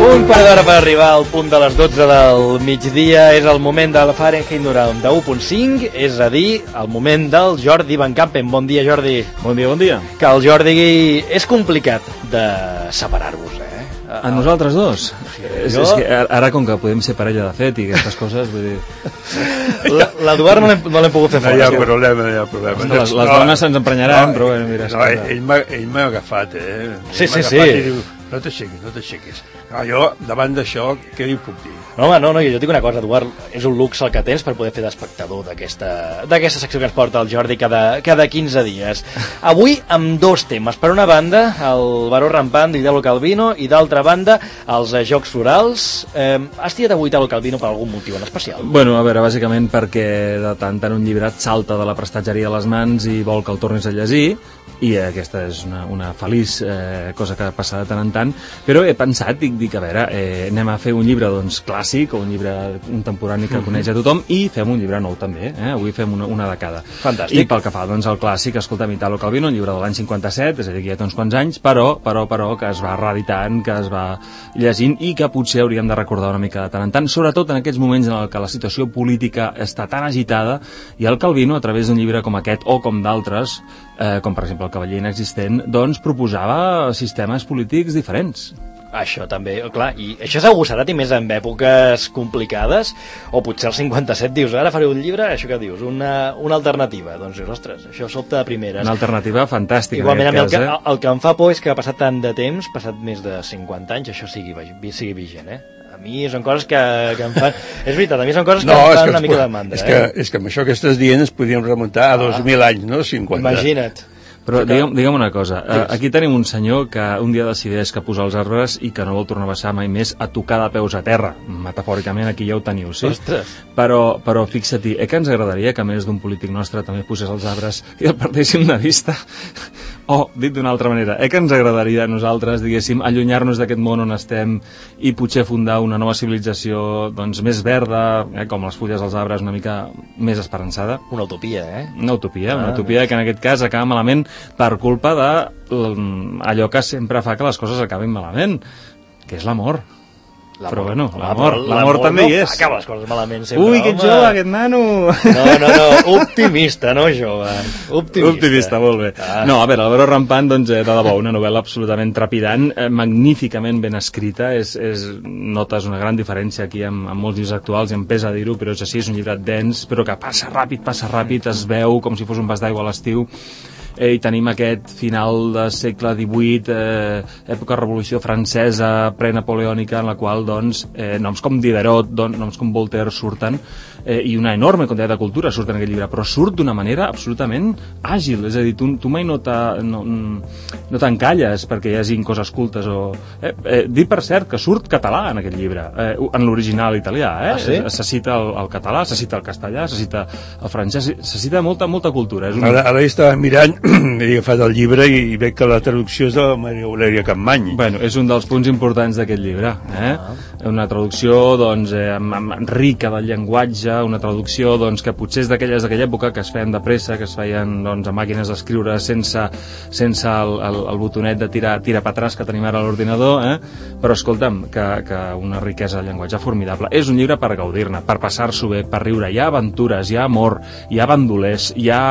Un quart d'hora per arribar al punt de les 12 del migdia. És el moment de la Fahrenheit 91.5, és a dir, el moment del Jordi Van Campen. Bon dia, Jordi. Bon dia, bon dia. Que el Jordi és complicat de separar-vos, A nosaltres dos? És que ara, com que podem ser parella de fet i aquestes coses, vull dir... L'Eduard no l'hem pogut fer fora. No hi ha problema, no hi ha problema. Les dones se'ns emprenyaran, però... Mira, no, ell m'ha agafat, Sí. Diu, no t'aixequis. No, jo, davant d'això, què li puc dir? No, jo dic una cosa, Eduard, és un luxe el que tens per poder fer d'espectador d'aquesta secció que ens porta el Jordi cada 15 dies. Avui amb dos temes. Per una banda, el Baró Rampant d'Italo Calvino, i d'altra banda, els Jocs Florals. Has triat avui Italo Calvino per algun motiu en especial? Bueno, a veure, bàsicament perquè de tant un llibre et salta de la prestatgeria a les mans i vol que el tornis a llegir, i aquesta és una feliç cosa que passa de tant en tant, però he pensat, dic a veure, anem a fer un llibre doncs clàssic o un llibre contemporani que coneix a tothom i fem un llibre nou també, avui fem una de cada. Fantàstic. I pel que fa doncs al clàssic, escolta'm, Italo Calvino, un llibre de l'any 57, és a dir, que ja té uns quants anys, però que es va reeditant, que es va llegint i que potser hauríem de recordar una mica de tant en tant, sobretot en aquests moments en què la situació política està tan agitada, i el Calvino, a través d'un llibre com aquest o com d'altres, com per exemple el Cavaller Inexistent, doncs proposava sistemes polítics diferents. Això també, clar, i això s'ha agossarat i més en èpoques complicades, o potser al 57 dius, ara faré un llibre, això que dius, una alternativa, doncs dius, ostres, això sobta de primeres. Una alternativa fantàstica. Igualment, el que em fa por és que ha passat tant de temps, passat més de 50 anys, això sigui vigent, A mi són coses que em fan... És veritat, a mi són coses que em fan una mica de mandra. És que amb això que estàs dient es podríem remuntar a 2.000 anys, no? 50. Imagina't. Però digue'm una cosa, aquí tenim un senyor que un dia decideix que puja els arbres i que no vol tornar a baixar mai més a tocar de peus a terra. Metafòricament aquí ja ho teniu, sí? Ostres. Però fixa-t'hi, que ens agradaria que més d'un polític nostre també pugés als arbres i el perdéssim de vista? O, dit d'una altra manera, que ens agradaria a nosaltres, diguéssim, allunyar-nos d'aquest món on estem i potser fundar una nova civilització doncs més verda, com les fulles dels arbres, una mica més esperançada? Una utopia, Una utopia que en aquest cas acaba malament per culpa de allò que sempre fa que les coses acabin malament, que és l'amor. Però bueno, l'amor també hi és. Acaba les coses malament sempre. Ui, que jove, aquest nano! No, optimista, no jove. Optimista, molt bé. No, a veure, el Baró Rampant, doncs, de debò, una novel·la absolutament trepidant, magníficament ben escrita, notes una gran diferència aquí amb molts llibres actuals, i em pesa dir-ho, però és així, és un llibre dens, però que passa ràpid, es veu com si fos un vas d'aigua a l'estiu, i tenim aquest final del segle XVIII, època revolució francesa, prenapoleònica, en la qual doncs, noms com Diderot, noms com Voltaire surten, i una enorme quantitat de cultura surt en aquest llibre, però surt d'una manera absolutament àgil, és a dir, tu mai no t'encalles perquè hi hagi coses cultes dir per cert que surt català en aquest llibre, en l'original italià, sí? Se cita el català, se cita el castellà, se cita el francès, se cita molta cultura. Ara estava mirant, he agafat el llibre i veig que la traducció és de Maria Aurèlia Capmany. Bueno, és un dels punts importants d'aquest llibre, una traducció doncs, rica del llenguatge, una traducció doncs, que potser és d'aquella època que es feien de pressa, que es feien doncs, a màquines d'escriure sense el botonet de tirar per atràs que tenim ara a l'ordinador, però escolta'm, que una riquesa de llenguatge formidable. És un llibre per gaudir-ne, per passar-s'ho bé, per riure. Hi ha aventures, hi ha amor, hi ha bandolers, hi ha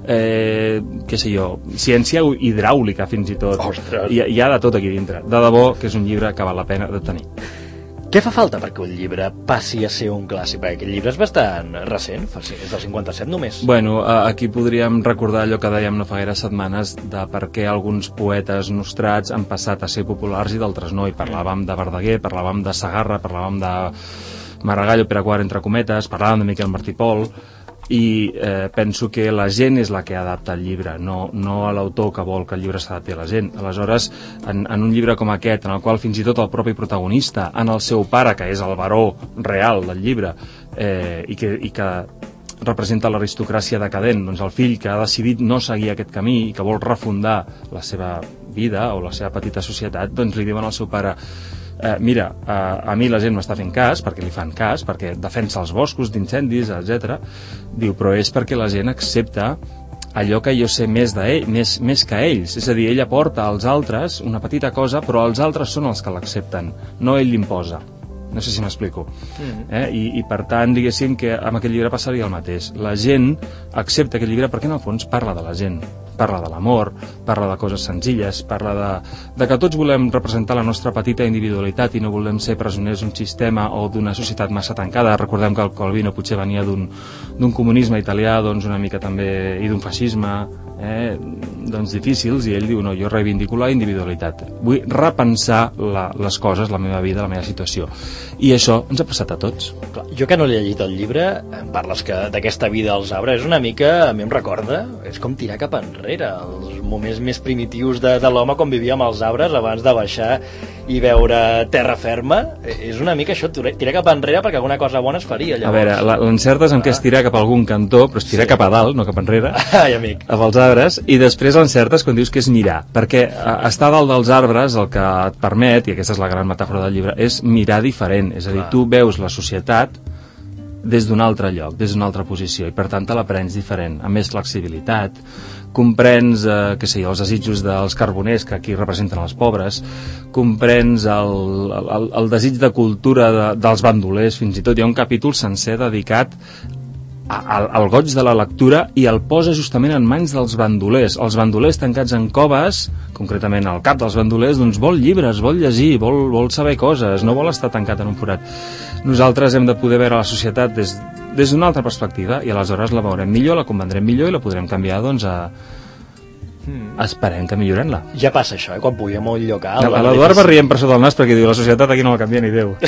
què sé jo, ciència hidràulica fins i tot. Hi ha de tot aquí dintre. De debò que és un llibre que val la pena de tenir. Què fa falta perquè un llibre passi a ser un clàssic? Perquè aquest llibre és bastant recent, és del 57 només. Bueno, aquí podríem recordar allò que dèiem no fa gaire setmanes de per què alguns poetes nostrats han passat a ser populars i d'altres no, i parlàvem de Verdaguer, parlàvem de Segarra, parlàvem de Maragall o Pere IV, entre cometes, parlàvem de Miquel Martí i Pol, i penso que la gent és la que adapta el llibre, no a l'autor que vol que el llibre s'adapti a la gent. Aleshores, en un llibre com aquest, en el qual fins i tot el propi protagonista, en el seu pare, que és el baró real del llibre, i que representa l'aristocràcia decadent, doncs el fill que ha decidit no seguir aquest camí i que vol refundar la seva vida o la seva petita societat, doncs li diuen al seu pare: mira, a mi la gent m'està fent cas, perquè li fan cas, perquè defensa els boscos d'incendis, etc. Diu, però és perquè la gent accepta allò que jo sé més més que ells. És a dir, ell aporta als altres una petita cosa, però els altres són els que l'accepten, no ell l'imposa. No sé si m'explico. I per tant, diguéssim que amb aquest llibre passaria el mateix. La gent accepta aquest llibre perquè en el fons parla de la gent, parla de l'amor, parla de coses senzilles, parla de que tots volem representar la nostra petita individualitat i no volem ser presoners d'un sistema o d'una societat massa tancada. Recordem que el Calvino potser venia d'un comunisme italià, doncs una mica també, i d'un feixisme, doncs difícils, i ell diu, no, jo reivindico la individualitat, vull repensar les coses, la meva vida, la meva situació, i això ens ha passat a tots. Clar, jo que no l'he llegit el llibre, em parles d'aquesta vida als arbres, és una mica, a mi em recorda, és com tirar cap enrere, els moments més primitius de l'home quan vivia amb els arbres abans de baixar i veure terra ferma, és una mica això, tirar cap enrere perquè alguna cosa bona es faria llavors. A veure, l'encertes en què és tirar cap a algun cantó, però és tirar cap a dalt, no cap enrere. Ai, amic. Amb els arbres, i després l'encertes quan dius que és mirar, perquè estar dalt dels arbres el que et permet, i aquesta és la gran metàfora del llibre, és mirar diferent, és a dir, tu veus la societat des d'un altre lloc, des d'una altra posició, i per tant te l'aprens diferent, amb més flexibilitat, comprens els desitjos dels carboners que aquí representen els pobres, comprens el desig de cultura dels bandolers, fins i tot hi ha un capítol sencer dedicat al goig de la lectura i el posa justament en mans dels bandolers. Els bandolers tancats en coves, concretament el cap dels bandolers, doncs vol llibres, vol llegir, vol saber coses, no vol estar tancat en un forat. Nosaltres hem de poder veure la societat des d'una altra perspectiva i aleshores la veurem millor, la comprendrem millor i la podrem canviar doncs esperem que millorem-la. Ja passa això, quan pugem a un lloc alt. L'Eduard va rient per sota el nas perquè diu la societat aquí no la canvia ni Déu.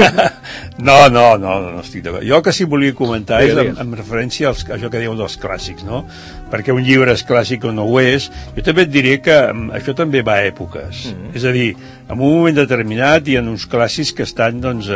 No estic d'acord. Jo que sí volia comentar és en referència a això que dieu dels clàssics, no? Perquè un llibre és clàssic o no ho és. Jo també et diré que això també va a èpoques. És a dir, en un moment determinat hi ha uns clàssics que estan, doncs,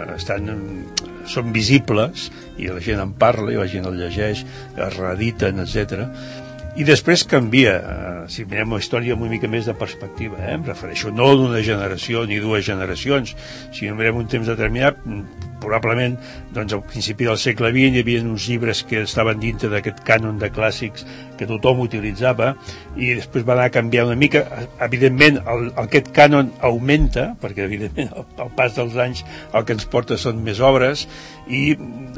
són visibles i la gent en parla i la gent el llegeix, es reediten, etc. I després canvia, si mirem la història amb una mica més de perspectiva, em refereixo no d'una generació ni dues generacions, si mirem un temps determinat, probablement doncs, al principi del segle XX hi havia uns llibres que estaven dintre d'aquest cànon de clàssics que tothom utilitzava i després va anar canviant una mica. Evidentment aquest cànon augmenta perquè evidentment al pas dels anys el que ens porta són més obres i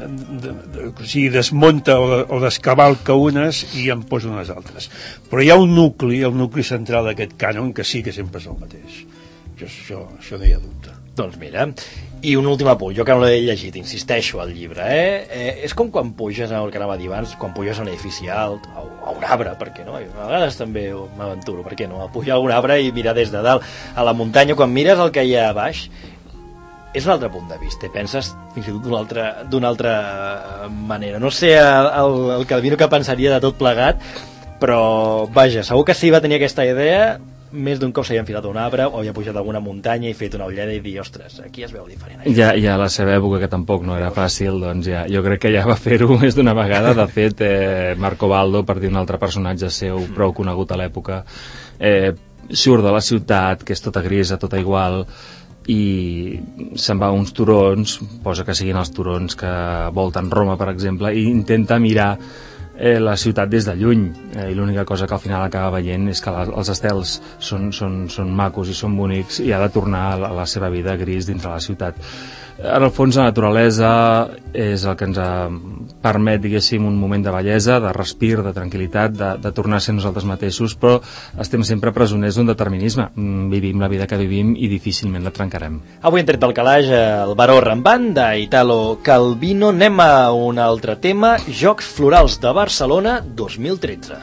desmunta o descavalca unes i en posa unes altres, però hi ha un nucli, el nucli central d'aquest cànon que sí que sempre és el mateix. Això no hi ha dubte. Doncs mira, i un últim apunt, jo que no l'he llegit, insisteixo al llibre, és com quan puges, el que anava a dir abans, quan puges a un edifici alt, a un arbre, per què no? A vegades també m'aventuro, per què no? A pujar a un arbre i mirar des de dalt a la muntanya, quan mires el que hi ha a baix, és un altre punt de vista, penses fins i tot d'una altra manera. No sé el Calvino que pensaria de tot plegat, però vaja, segur que sí va tenir aquesta idea, més d'un cop s'havia enfilat a un arbre o havia pujat a alguna muntanya i fet una ullada i dir, ostres, aquí es veu diferent. Ja a la seva època, que tampoc no era fàcil, doncs ja, jo crec que ja va fer-ho més d'una vegada. De fet, Marco Baldo, per dir un altre personatge seu prou conegut a l'època, surt de la ciutat, que és tota grisa, tota igual, i se'n va a uns turons, posa que siguin els turons que volten Roma, per exemple, i intenta mirar la ciutat des de lluny, i l'única cosa que al final acaba veient és que els estels són macos i són bonics i ha de tornar a la seva vida gris dintre la ciutat. En el fons, la naturalesa és el que ens permet, diguéssim, un moment de bellesa, de respir, de tranquil·litat, de tornar a ser nosaltres mateixos, però estem sempre presoners d'un determinisme. Vivim la vida que vivim i difícilment la trencarem. Avui hem tret del calaix el Baró Rampant d'Italo Calvino. Anem a un altre tema, Jocs Florals de Barcelona 2013.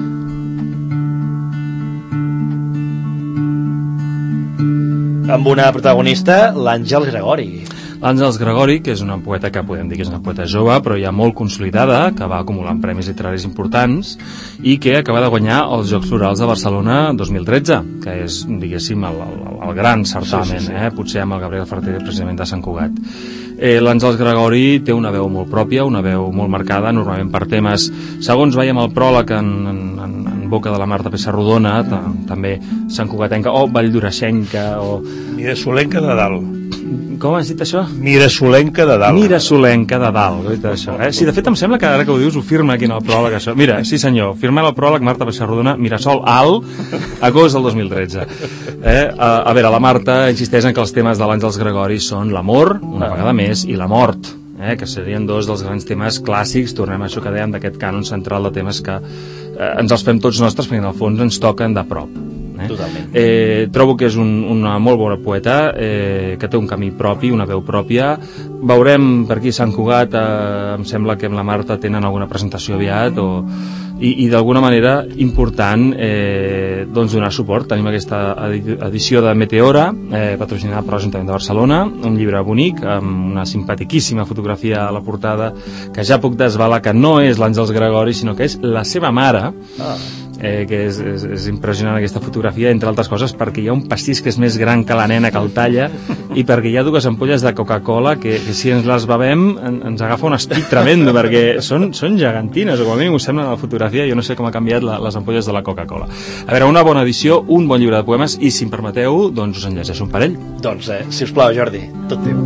Amb una protagonista, l'Àngels Gregori. L'Àngels Gregori, que és una poeta que podem dir que és una poeta jove, però ja molt consolidada, que va acumulant premis literaris importants i que acaba de guanyar els Jocs Florals de Barcelona 2013, que és, diguéssim, el gran certamen, sí. Potser amb el Gabriel Ferter, precisament de Sant Cugat. L'Àngels Gregori té una veu molt pròpia, una veu molt marcada, normalment per temes, segons veiem el pròleg en boca de la Marta Pessarrodona, també Sant Cugatenca o Valldoreixenca o... Mira, Solenca de dalt. Com has dit això? Mirasolenca de dalt. Mirasolenca de dalt, dit això. Sí, de fet em sembla que ara que ho dius ho firma aquí en el pròleg això. Mira, sí senyor, firmant el pròleg Marta Peixarrodona, Mirasol alt, agost del 2013. A veure, la Marta insisteix en que els temes de l'Àngels Gregori són l'amor, una vegada més, i la mort, que serien dos dels grans temes clàssics. Tornem a això que dèiem d'aquest cànon central de temes que ens els fem tots nostres perquè en el fons ens toquen de prop. Totalment. Trobo que és una molt bona poeta, que té un camí propi, una veu pròpia. Veurem per aquí Sant Cugat, em sembla que amb la Marta tenen alguna presentació aviat, i d'alguna manera important doncs donar suport. Tenim aquesta edició de Meteora, patrocinada per l'Ajuntament de Barcelona, un llibre bonic amb una simpatiquíssima fotografia a la portada, que ja puc desvelar que no és l'Àngels Gregori, sinó que és la seva mare, que és impressionant aquesta fotografia, entre altres coses perquè hi ha un pastís que és més gran que la nena que el talla, i perquè hi ha dues ampolles de Coca-Cola que si ens les bevem ens agafa un estic tremendo, perquè són gegantines, o com a mínim ho sembla en la fotografia. Jo no sé com ha canviat les ampolles de la Coca-Cola. A veure, una bona edició, un bon llibre de poemes, i si em permeteu, doncs us en llegeixo un parell. Doncs, si us plau, Jordi, tot teu.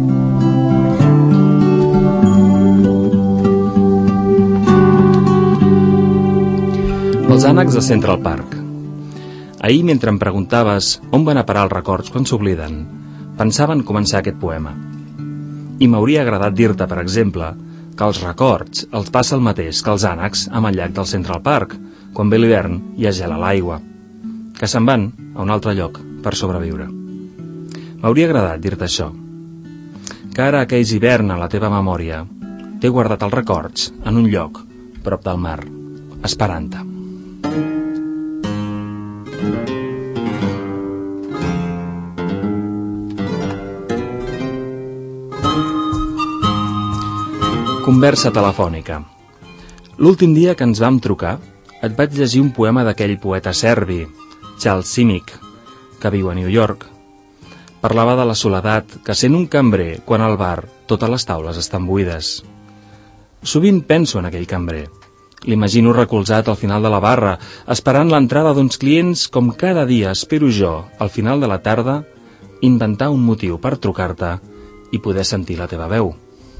Els ànecs de Central Park. Ahir, mentre em preguntaves on van a parar els records quan s'obliden, pensava en començar aquest poema. I m'hauria agradat dir-te, per exemple, que els records els passa el mateix que els ànecs amb el llac del Central Park, quan ve l'hivern i es gela l'aigua, que se'n van a un altre lloc per sobreviure. M'hauria agradat dir-te això, que ara aquells hivern a la teva memòria t'he guardat els records en un lloc prop del mar, esperant-te. Conversa telefònica. L'últim dia que ens vam trucar et vaig llegir un poema d'aquell poeta serbi, Charles Simic, que viu a New York. Parlava de la soledat que sent un cambrer quan al bar totes les taules estan buides. Sovint penso en aquell cambrer. L'imagino recolzat al final de la barra, esperant l'entrada d'uns clients com cada dia espero jo, al final de la tarda, inventar un motiu per trucar-te i poder sentir la teva veu.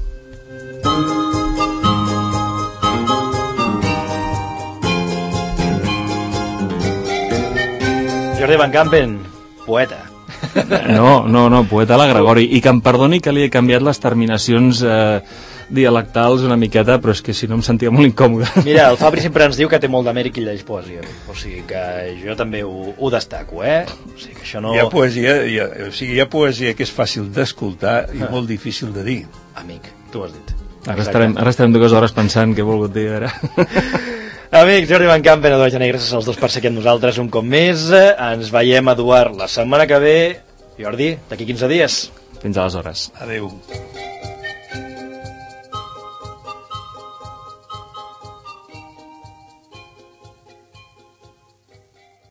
Jordi Van Campen, poeta. No, poeta la Gregori. I que em perdoni que li he canviat les terminacions dialectals una miqueta, però és que si no em sentia molt incòmode. Mira, el Fabri sempre ens diu que té molt de mèrit i llegeix poesia, o sigui que jo també ho destaco, O sigui que això no... Hi ha poesia que és fàcil d'escoltar i molt difícil de dir. Amic, tu ho has dit. Ara estarem 2 hores pensant què he volgut dir ara. Amics, Jordi Van Campen, Eduard Gené, gràcies als dos per ser aquí amb nosaltres un cop més. Ens veiem, Eduard, la setmana que ve. Jordi, d'aquí 15 dies. Fins aleshores. Adéu.